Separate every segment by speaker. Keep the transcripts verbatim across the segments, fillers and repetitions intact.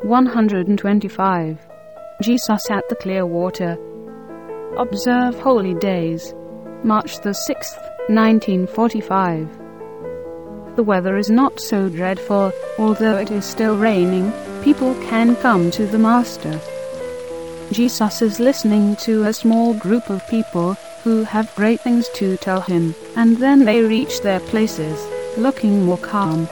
Speaker 1: one hundred twenty-five. Jesus at the clear water. Observe holy days. March the sixth, nineteen forty-five. The weather is not so dreadful, although it is still raining, people can come to the Master. Jesus is listening to a small group of people who have great things to tell him, and then they reach their places, looking more calm.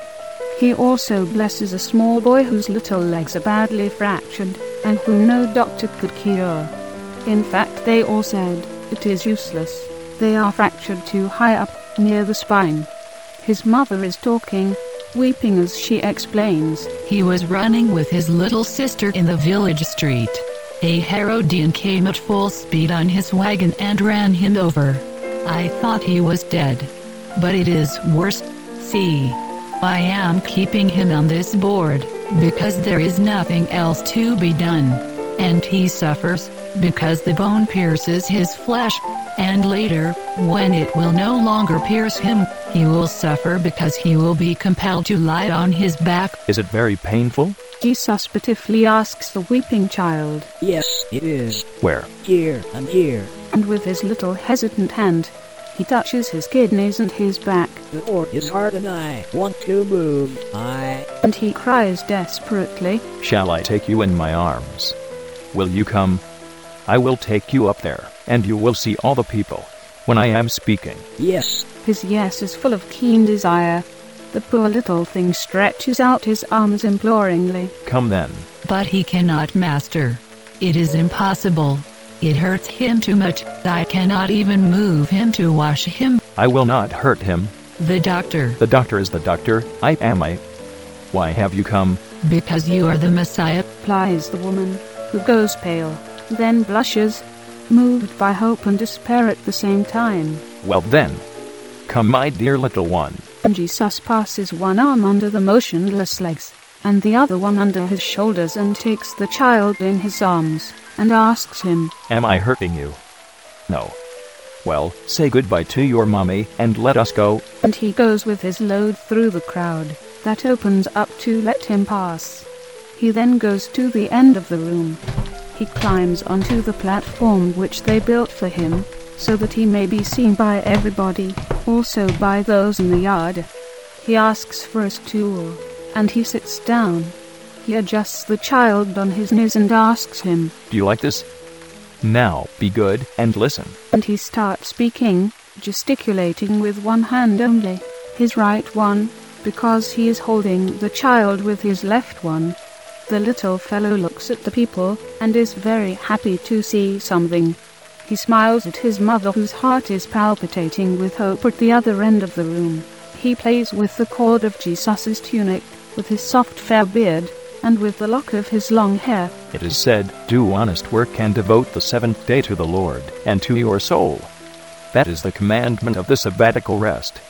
Speaker 1: He also blesses a small boy whose little legs are badly fractured, and whom no doctor could cure. In fact, they all said, it is useless. They are fractured too high up, near the spine. His mother is talking, weeping as she explains.
Speaker 2: He was running with his little sister in the village street. A Herodian came at full speed on his wagon and ran him over. I thought he was dead. But it is worse. See, I am keeping him on this board, because there is nothing else to be done. And he suffers, because the bone pierces his flesh, and later, when it will no longer pierce him, he will suffer because he will be compelled to lie on his back.
Speaker 3: Is it very painful?
Speaker 1: Jesus pitifully asks the weeping child.
Speaker 4: Yes, it is.
Speaker 3: Where?
Speaker 4: Here and here.
Speaker 1: And with his little hesitant hand, he touches his kidneys and his back.
Speaker 4: The port is hard and I want to move. I...
Speaker 1: And he cries desperately.
Speaker 3: Shall I take you in my arms? Will you come? I will take you up there, and you will see all the people, when I am speaking.
Speaker 4: Yes.
Speaker 1: His yes is full of keen desire. The poor little thing stretches out his arms imploringly.
Speaker 3: Come then.
Speaker 2: But he cannot, Master. It is impossible. It hurts him too much. I cannot even move him to wash him.
Speaker 3: I will not hurt him.
Speaker 2: The doctor.
Speaker 3: The doctor is the doctor. I am I. Why have you come?
Speaker 2: Because you are the Messiah,
Speaker 1: replies the woman, who goes pale, then blushes, moved by hope and despair at the same time.
Speaker 3: Well then, come my dear little one.
Speaker 1: And Jesus passes one arm under the motionless legs, and the other one under his shoulders, and takes the child in his arms, and asks him,
Speaker 3: Am I hurting you? No. Well, say goodbye to your mommy, and let us go.
Speaker 1: And he goes with his load through the crowd, that opens up to let him pass. He then goes to the end of the room. He climbs onto the platform which they built for him, so that he may be seen by everybody, also by those in the yard. He asks for a stool, and he sits down. He adjusts the child on his knees and asks him,
Speaker 3: Do you like this? Now, be good, and listen.
Speaker 1: And he starts speaking, gesticulating with one hand only, his right one, because he is holding the child with his left one. The little fellow looks at the people, and is very happy to see something. He smiles at his mother, whose heart is palpitating with hope at the other end of the room. He plays with the cord of Jesus's tunic, with his soft fair beard, and with the lock of his long hair.
Speaker 3: It is said, Do honest work and devote the seventh day to the Lord, and to your soul. That is the commandment of the sabbatical rest.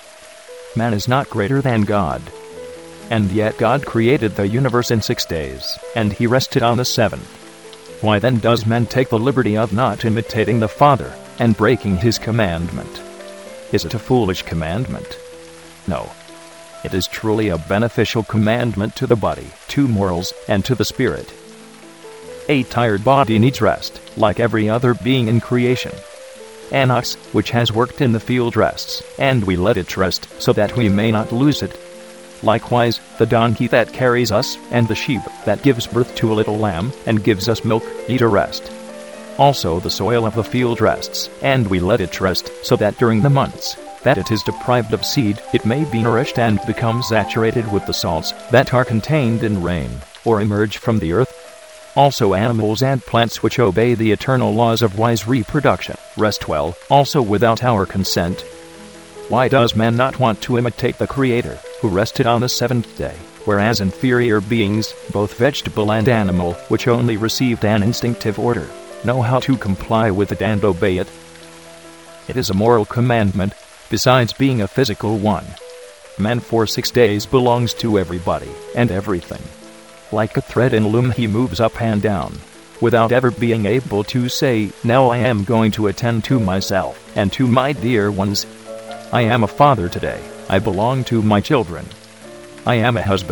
Speaker 3: Man is not greater than God. And yet God created the universe in six days, and he rested on the seventh. Why then does man take the liberty of not imitating the Father, and breaking his commandment? Is it a foolish commandment? No. It is truly a beneficial commandment to the body, to morals, and to the spirit. A tired body needs rest, like every other being in creation. An ox, which has worked in the field, rests, and we let it rest, so that we may not lose it. Likewise, the donkey that carries us, and the sheep that gives birth to a little lamb, and gives us milk, need a rest. Also the soil of the field rests, and we let it rest, so that during the months that it is deprived of seed, it may be nourished and become saturated with the salts that are contained in rain, or emerge from the earth. Also animals and plants which obey the eternal laws of wise reproduction rest well, also without our consent. Why does man not want to imitate the Creator, who rested on the seventh day, whereas inferior beings, both vegetable and animal, which only received an instinctive order, know how to comply with it and obey it? It is a moral commandment, besides being a physical one. Man for six days belongs to everybody and everything. Like a thread in loom he moves up and down, without ever being able to say, Now I am going to attend to myself, and to my dear ones. I am a father today, I belong to my children. I am a husband,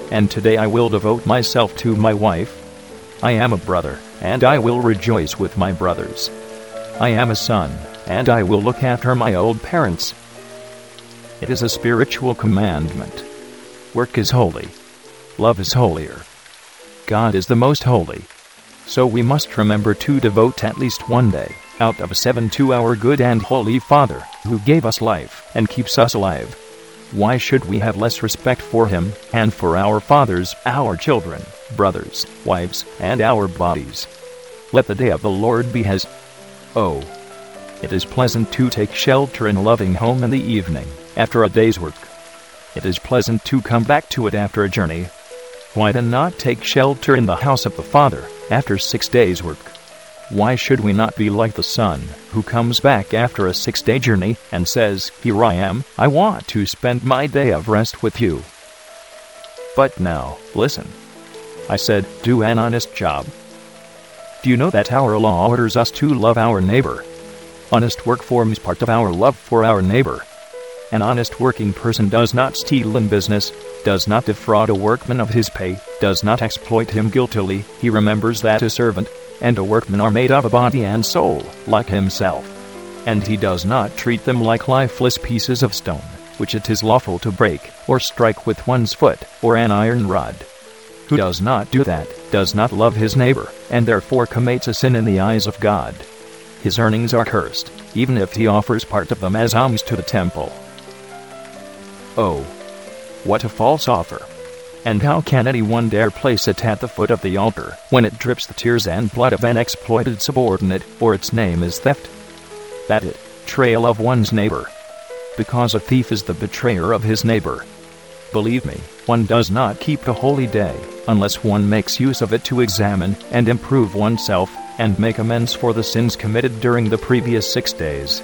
Speaker 3: and today I will devote myself to my wife. I am a brother, and I will rejoice with my brothers. I am a son, and I will look after my old parents. It is a spiritual commandment. Work is holy. Love is holier. God is the most holy. So we must remember to devote at least one day out of seven to our good and holy Father, who gave us life and keeps us alive. Why should we have less respect for Him and for our fathers, our children, brothers, wives, and our bodies? Let the day of the Lord be His. Oh, it is pleasant to take shelter in a loving home in the evening, after a day's work. It is pleasant to come back to it after a journey. Why then not take shelter in the house of the Father, after six days' work? Why should we not be like the son, who comes back after a six-day journey, and says, "Here I am, I want to spend my day of rest with you"? But now, listen. I said, do an honest job. Do you know that our law orders us to love our neighbor? Honest work forms part of our love for our neighbor. An honest working person does not steal in business, does not defraud a workman of his pay, does not exploit him guiltily. He remembers that a servant and a workman are made of a body and soul, like himself. And he does not treat them like lifeless pieces of stone, which it is lawful to break, or strike with one's foot, or an iron rod. Who does not do that, does not love his neighbor, and therefore commits a sin in the eyes of God. His earnings are cursed, even if he offers part of them as alms to the temple. Oh, what a false offer! And how can anyone dare place it at the foot of the altar, when it drips the tears and blood of an exploited subordinate, or its name is theft? That it, betrayal of one's neighbor. Because a thief is the betrayer of his neighbor. Believe me, one does not keep a holy day, unless one makes use of it to examine and improve oneself, and make amends for the sins committed during the previous six days.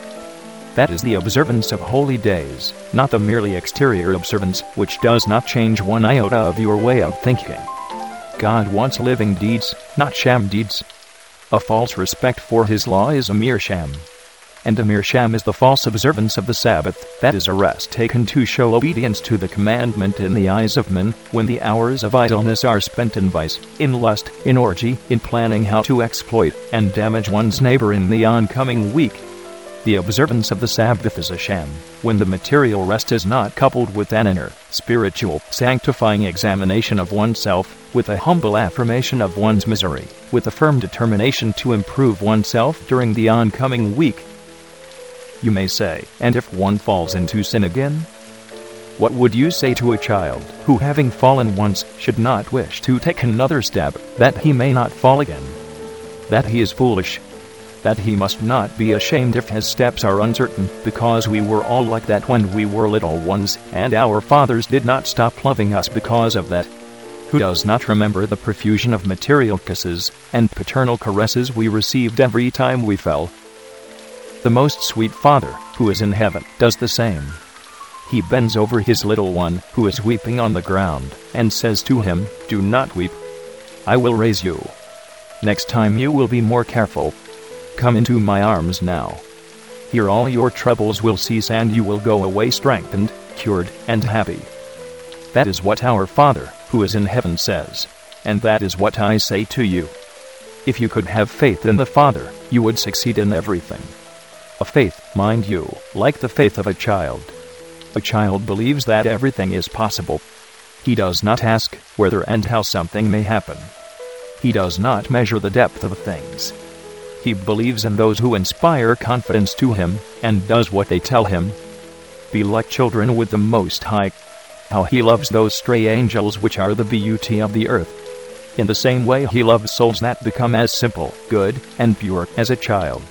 Speaker 3: That is the observance of holy days, not the merely exterior observance, which does not change one iota of your way of thinking. God wants living deeds, not sham deeds. A false respect for His law is a mere sham. And a mere sham is the false observance of the Sabbath, that is a rest taken to show obedience to the commandment in the eyes of men, when the hours of idleness are spent in vice, in lust, in orgy, in planning how to exploit and damage one's neighbor in the oncoming week. The observance of the Sabbath is a sham, when the material rest is not coupled with an inner, spiritual, sanctifying examination of oneself, with a humble affirmation of one's misery, with a firm determination to improve oneself during the oncoming week. You may say, and if one falls into sin again? What would you say to a child, who having fallen once, should not wish to take another step, that he may not fall again? That he is foolish. That he must not be ashamed if his steps are uncertain, because we were all like that when we were little ones, and our fathers did not stop loving us because of that. Who does not remember the profusion of material kisses and paternal caresses we received every time we fell? The most sweet Father, who is in heaven, does the same. He bends over his little one, who is weeping on the ground, and says to him, "Do not weep. I will raise you. Next time you will be more careful. Come into my arms now. Here all your troubles will cease and you will go away strengthened, cured, and happy." That is what our Father, who is in heaven, says. And that is what I say to you. If you could have faith in the Father, you would succeed in everything. A faith, mind you, like the faith of a child. A child believes that everything is possible. He does not ask whether and how something may happen. He does not measure the depth of things. He believes in those who inspire confidence to him, and does what they tell him. Be like children with the Most High. How He loves those stray angels which are the beauty of the earth. In the same way He loves souls that become as simple, good, and pure as a child.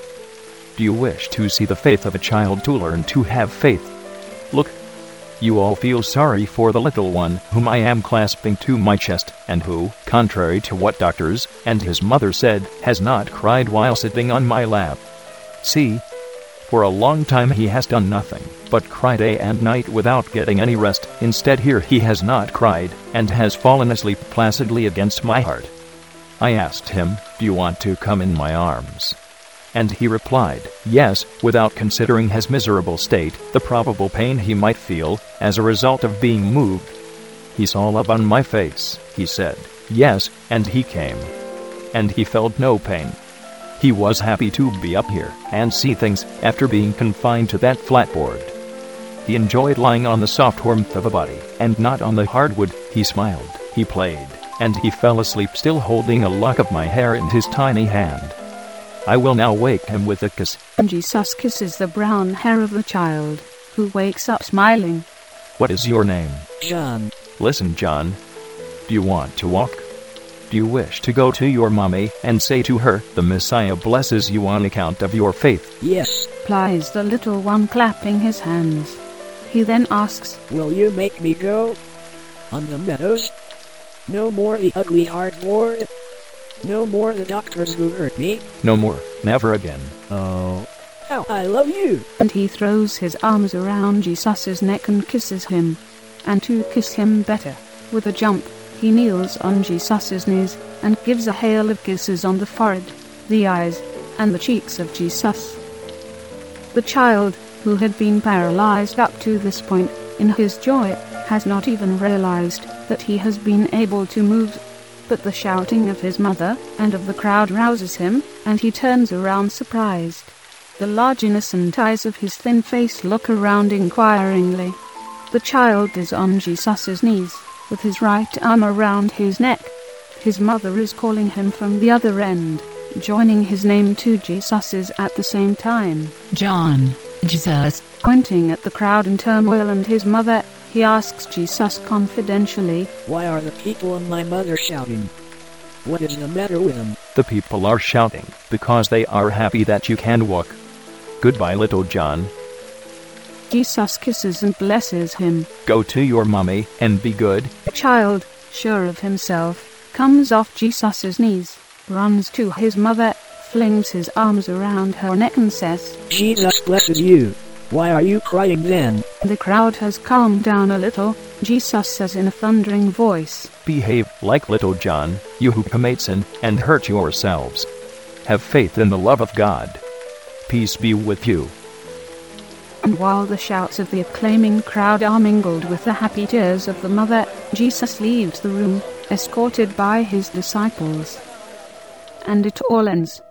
Speaker 3: Do you wish to see the faith of a child, to learn to have faith? Look. You all feel sorry for the little one, whom I am clasping to my chest, and who, contrary to what doctors and his mother said, has not cried while sitting on my lap. See? For a long time he has done nothing, but cry day and night without getting any rest. Instead here he has not cried, and has fallen asleep placidly against my heart. I asked him, "Do you want to come in my arms?" And he replied, yes, without considering his miserable state, the probable pain he might feel, as a result of being moved. He saw love on my face, he said, yes, and he came. And he felt no pain. He was happy to be up here and see things after being confined to that flatboard. He enjoyed lying on the soft warmth of a body and not on the hardwood. He smiled, he played, and he fell asleep still holding a lock of my hair in his tiny hand. I will now wake him with a kiss.
Speaker 1: Jesus kisses the brown hair of the child, who wakes up smiling.
Speaker 3: What is your name?
Speaker 4: John.
Speaker 3: Listen, John. Do you want to walk? Do you wish to go to your mommy and say to her, the Messiah blesses you on account of your faith?
Speaker 4: Yes.
Speaker 1: Replies the little one, clapping his hands. He then asks,
Speaker 4: Will you make me go on the meadows? No more the ugly hard ward. No more the doctors who hurt me.
Speaker 3: No more, never again.
Speaker 4: Oh, how I love you.
Speaker 1: And he throws his arms around Jesus's neck and kisses him. And to kiss him better, with a jump, he kneels on Jesus's knees and gives a hail of kisses on the forehead, the eyes, and the cheeks of Jesus. The child, who had been paralyzed up to this point, in his joy, has not even realized that he has been able to move. But the shouting of his mother and of the crowd rouses him, and he turns around surprised. The large innocent eyes of his thin face look around inquiringly. The child is on Jesus's knees, with his right arm around his neck. His mother is calling him from the other end, joining his name to Jesus's at the same time.
Speaker 2: John, Jesus.
Speaker 1: Pointing at the crowd in turmoil and his mother, he asks Jesus confidentially,
Speaker 4: Why are the people and my mother shouting? What is the matter with them?
Speaker 3: The people are shouting because they are happy that you can walk. Goodbye, little John.
Speaker 1: Jesus kisses and blesses him.
Speaker 3: Go to your mommy and be good.
Speaker 1: The child, sure of himself, comes off Jesus's knees, runs to his mother, flings his arms around her neck and says,
Speaker 4: Jesus blesses you. Why are you crying then?
Speaker 1: The crowd has calmed down a little. Jesus says in a thundering voice,
Speaker 3: Behave like little John, you who commit sin and hurt yourselves. Have faith in the love of God. Peace be with you.
Speaker 1: And while the shouts of the acclaiming crowd are mingled with the happy tears of the mother, Jesus leaves the room, escorted by his disciples. And it all ends.